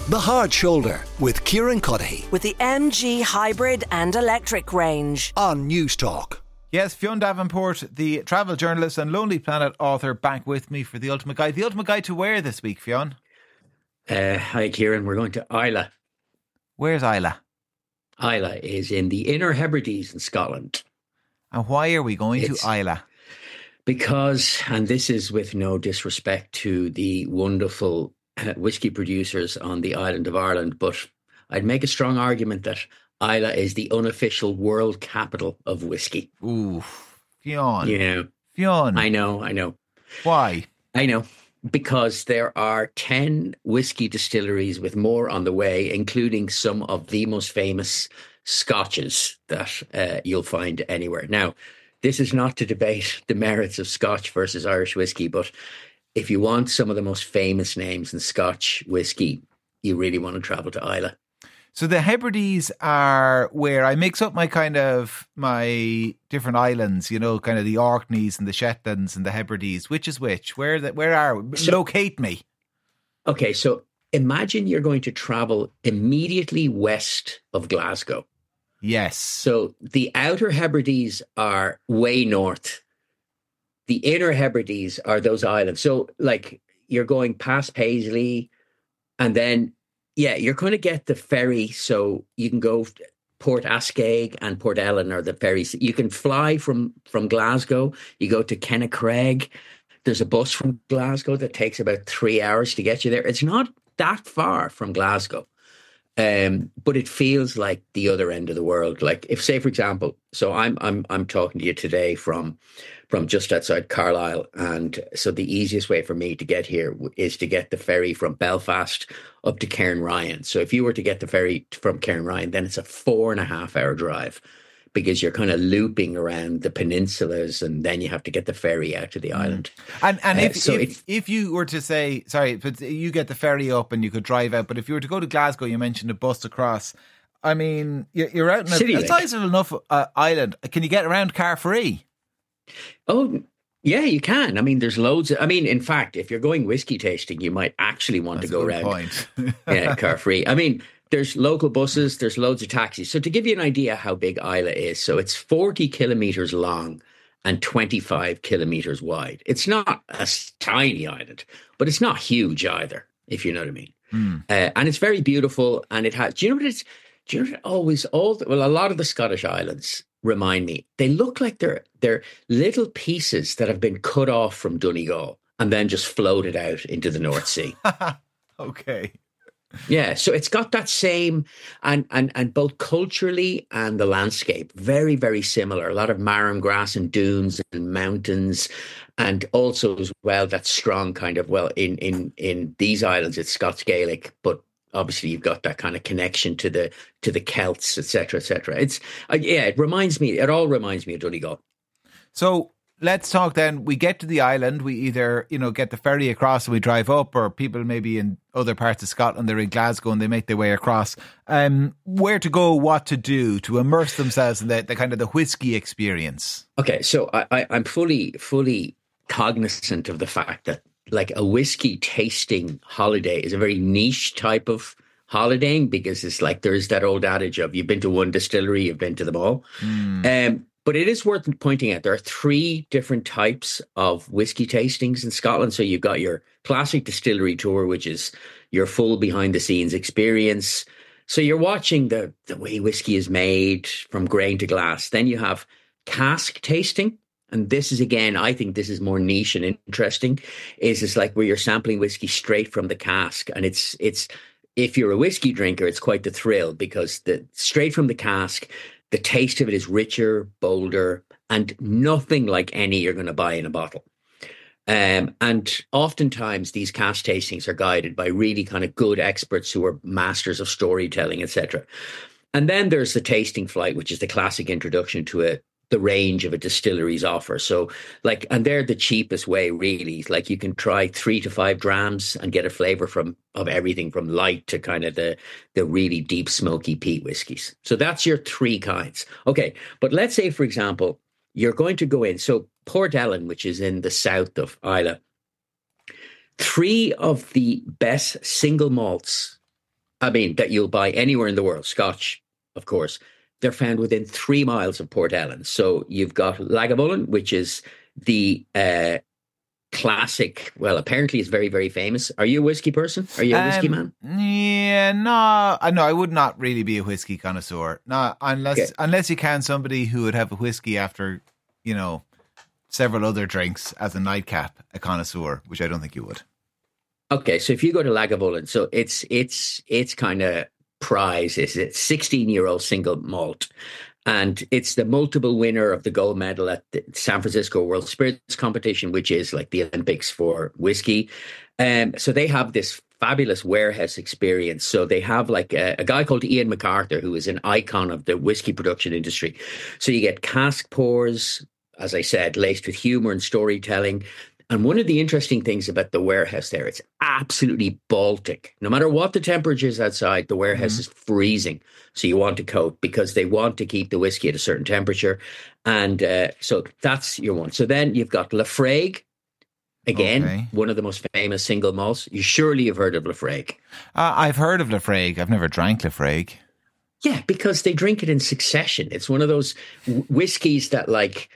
The Hard Shoulder with Kieran Cuddihy with the MG hybrid and electric range on News Talk. Yes, Fionn Davenport, the travel journalist and Lonely Planet author, back with me for the ultimate guide. The ultimate guide to where this week, Fionn? Hi, Kieran. We're going to Islay. Where's Islay? Islay is in the Inner Hebrides in Scotland. And why are we going to Islay? Because, and this is with no disrespect to the wonderful whiskey producers on the island of Ireland, but I'd make a strong argument that Islay is the unofficial world capital of whiskey. Ooh, Fionn. Yeah. Fionn. I know. Why? I know. Because there are 10 whiskey distilleries with more on the way, including some of the most famous scotches that you'll find anywhere. Now, this is not to debate the merits of Scotch versus Irish whiskey, but if you want some of the most famous names in Scotch whiskey, you really want to travel to Islay. So the Hebrides are where I mix up my my different islands, you know, kind of the Orkneys and the Shetlands and the Hebrides. Which is which? Where are we? Locate me. Okay, so imagine you're going to travel immediately west of Glasgow. Yes. So the Outer Hebrides are way north. The Inner Hebrides are those islands. So like you're going past Paisley and then, yeah, you're going to get the ferry. So you can go Port Ascaig and Port Ellen are the ferries. You can fly from Glasgow. You go to Kennacraig. There's a bus from Glasgow that takes about 3 hours to get you there. It's not that far from Glasgow. But it feels like the other end of the world. Like if, say, for example, so I'm talking to you today from just outside Carlisle, and so the easiest way for me to get here is to get the ferry from Belfast up to Cairnryan. So if you were to get the ferry from Cairnryan, then it's a 4.5 hour drive because you're kind of looping around the peninsulas, and then you have to get the ferry out to the island. And if you were to say, sorry, but you get the ferry up and you could drive out, but if you were to go to Glasgow, you mentioned a bus across. I mean, you're out in a sizable enough island. Can you get around car free? Oh, yeah, you can. I mean, there's loads. In fact, if you're going whiskey tasting, you might actually want to go around car free. I mean, there's local buses, there's loads of taxis. So to give you an idea how big Islay is, so it's 40 kilometres long and 25 kilometres wide. It's not a tiny island, but it's not huge either, if you know what I mean. And it's very beautiful, and it has, do you know what a lot of the Scottish islands remind me, they look like they're little pieces that have been cut off from Donegal and then just floated out into the North Sea. Okay. Yeah, so it's got that same, and both culturally and the landscape, very, very similar. A lot of marram grass and dunes and mountains, and also as well that strong kind of, well, in these islands it's Scots Gaelic, but obviously you've got that kind of connection to the Celts, etc., etc. It's it all reminds me of Donegal. So let's talk then. We get to the island. We either, get the ferry across and we drive up, or people maybe in other parts of Scotland, they're in Glasgow and they make their way across. Where to go, what to do to immerse themselves in the kind of the whiskey experience. Okay, so I'm fully cognizant of the fact that like a whiskey tasting holiday is a very niche type of holidaying, because it's like there's that old adage of you've been to one distillery, you've been to them all. But it is worth pointing out there are 3 different types of whiskey tastings in Scotland. So you've got your classic distillery tour, which is your full behind the scenes experience. So you're watching the way whiskey is made from grain to glass. Then you have cask tasting. And this is, again, I think this is more niche and interesting, is like where you're sampling whiskey straight from the cask. And it's if you're a whiskey drinker, it's quite the thrill, because straight from the cask, the taste of it is richer, bolder, and nothing like any you're going to buy in a bottle. And oftentimes these cask tastings are guided by really kind of good experts who are masters of storytelling, etc. And then there's the tasting flight, which is the classic introduction to the range of a distillery's offer. So and they're the cheapest way, really. Like you can try 3 to 5 grams and get a flavor of everything from light to kind of the really deep smoky peat whiskies. So that's your 3 kinds. Okay. But let's say, for example, you're going to go in. So Port Ellen, which is in the south of Islay, 3 of the best single malts I mean, that you'll buy anywhere in the world, Scotch, of course, they're found within 3 miles of Port Ellen. So you've got Lagavulin, which is the classic. Well, apparently it's very, very famous. Are you a whiskey person? Are you a whiskey man? Yeah, no, I would not really be a whiskey connoisseur. No, unless you can somebody who would have a whiskey after, several other drinks as a nightcap, a connoisseur, which I don't think you would. Okay, so if you go to Lagavulin, so it's kind of prize is it 16-year-old single malt, and it's the multiple winner of the gold medal at the San Francisco World Spirits Competition, which is like the Olympics for whiskey. So they have this fabulous warehouse experience. So they have like a guy called Ian MacArthur, who is an icon of the whiskey production industry. So you get cask pours, as I said, laced with humor and storytelling. And one of the interesting things about the warehouse there, it's absolutely Baltic. No matter what the temperature is outside, the warehouse is freezing. So you want a coat because they want to keep the whiskey at a certain temperature. And so that's your one. So then you've got Laphroaig. Again, one of the most famous single malts. You surely have heard of Laphroaig. I've heard of Laphroaig. I've never drank Laphroaig. Yeah, because they drink it in succession. It's one of those whiskies that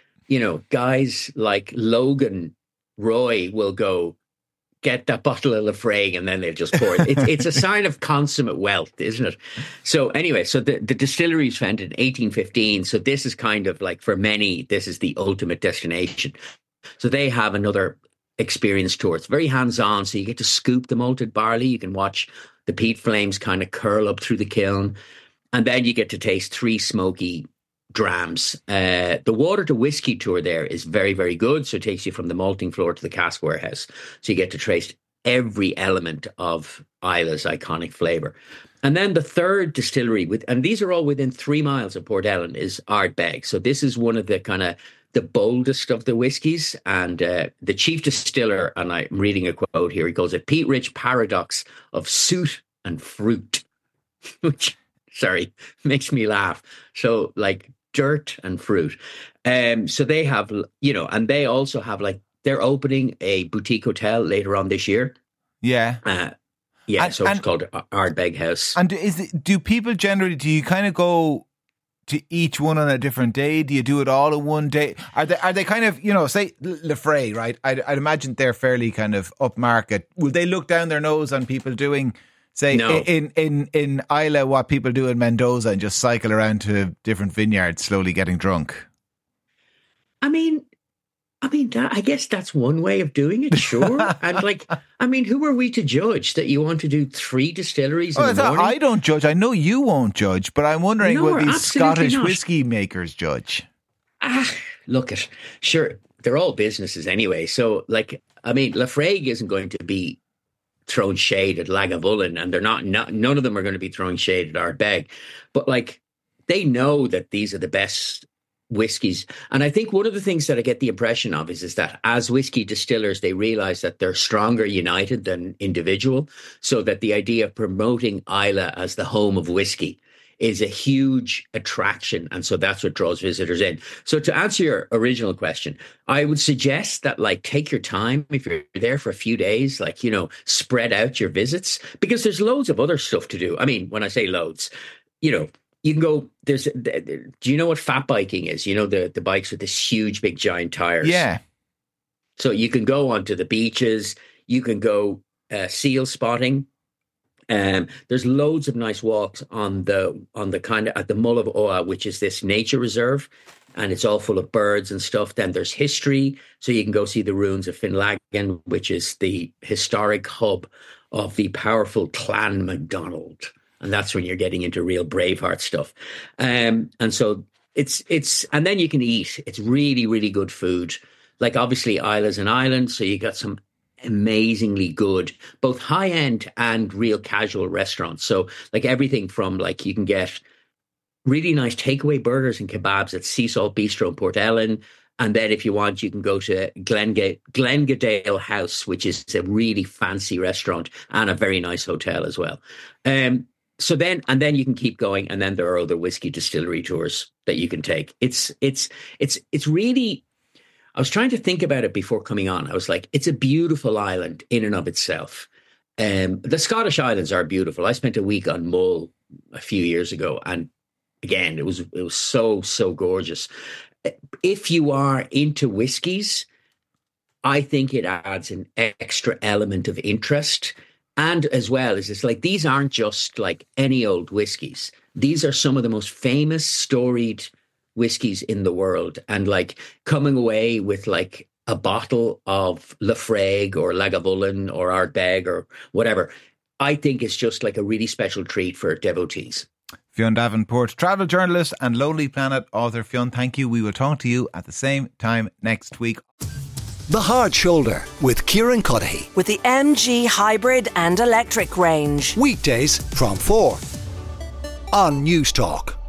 guys like Logan Roy will go get that bottle of Laphroaig and then they'll just pour it. It's a sign of consummate wealth, isn't it? So anyway, so the distillery was founded in 1815. So this is kind of like, for many, this is the ultimate destination. So they have another experience tour. It's very hands-on. So you get to scoop the malted barley. You can watch the peat flames kind of curl up through the kiln. And then you get to taste 3 smoky drams. The water to whiskey tour there is very, very good. So it takes you from the malting floor to the cask warehouse. So you get to trace every element of Isla's iconic flavour. And then the third distillery, and these are all within 3 miles of Port Ellen, is Ardbeg. So this is one of the kind of the boldest of the whiskies. And the chief distiller, and I'm reading a quote here, he calls it peat rich paradox of soot and fruit, which, sorry, makes me laugh. So like dirt and fruit. So they have, and they also have they're opening a boutique hotel later on this year. Yeah. So it's called Ardbeg House. And do people generally, do you kind of go to each one on a different day? Do you do it all in one day? Are they kind of, say Laphroaig, right? I'd imagine they're fairly kind of upmarket. Will they look down their nose on people doing, say, no, in Islay, what people do in Mendoza and just cycle around to different vineyards slowly getting drunk? I mean, I guess that's one way of doing it, sure. And who are we to judge that you want to do 3 distilleries in the morning? I don't judge. I know you won't judge, but I'm wondering, will these Scottish not. whiskey makers judge? Look at, sure, they're all businesses anyway. So, Laphroaig isn't going to be throwing shade at Lagavulin, and they're not, none of them are going to be throwing shade at Ardbeg. But they know that these are the best whiskies. And I think one of the things that I get the impression of is that as whiskey distillers, they realize that they're stronger united than individual. So that the idea of promoting Islay as the home of whiskey is a huge attraction. And so that's what draws visitors in. So to answer your original question, I would suggest that take your time. If you're there for a few days, spread out your visits, because there's loads of other stuff to do. I mean, when I say loads, you can go, do you know what fat biking is? The bikes with this huge, big, giant tires. Yeah. So you can go onto the beaches. You can go seal spotting. There's loads of nice walks on the kind of at the Mull of Oa, which is this nature reserve, and it's all full of birds and stuff. Then there's history. So you can go see the ruins of Finlaggan, which is the historic hub of the powerful Clan MacDonald. And that's when you're getting into real Braveheart stuff. And so and then you can eat. It's really, really good food. Obviously Islay's an island, so you got some amazingly good, both high end and real casual restaurants. So everything from you can get really nice takeaway burgers and kebabs at Sea Salt Bistro in Port Ellen. And then if you want, you can go to Glengadale House, which is a really fancy restaurant and a very nice hotel as well. So then you can keep going, and then there are other whiskey distillery tours that you can take. It's really, I was trying to think about it before coming on. I was like, it's a beautiful island in and of itself. The Scottish Islands are beautiful. I spent a week on Mull a few years ago, and again, it was so gorgeous. If you are into whiskies, I think it adds an extra element of interest. And as well as it's like, these aren't just like any old whiskies. These are some of the most famous, storied whiskies in the world. And like coming away with like a bottle of Laphroaig or Lagavulin or Ardbeg or whatever, I think it's just like a really special treat for devotees. Fionn Davenport, travel journalist and Lonely Planet author. Fionn, thank you. We will talk to you at the same time next week. The Hard Shoulder with Kieran Cuddihy. With the MG hybrid and electric range. Weekdays from 4 on News Talk.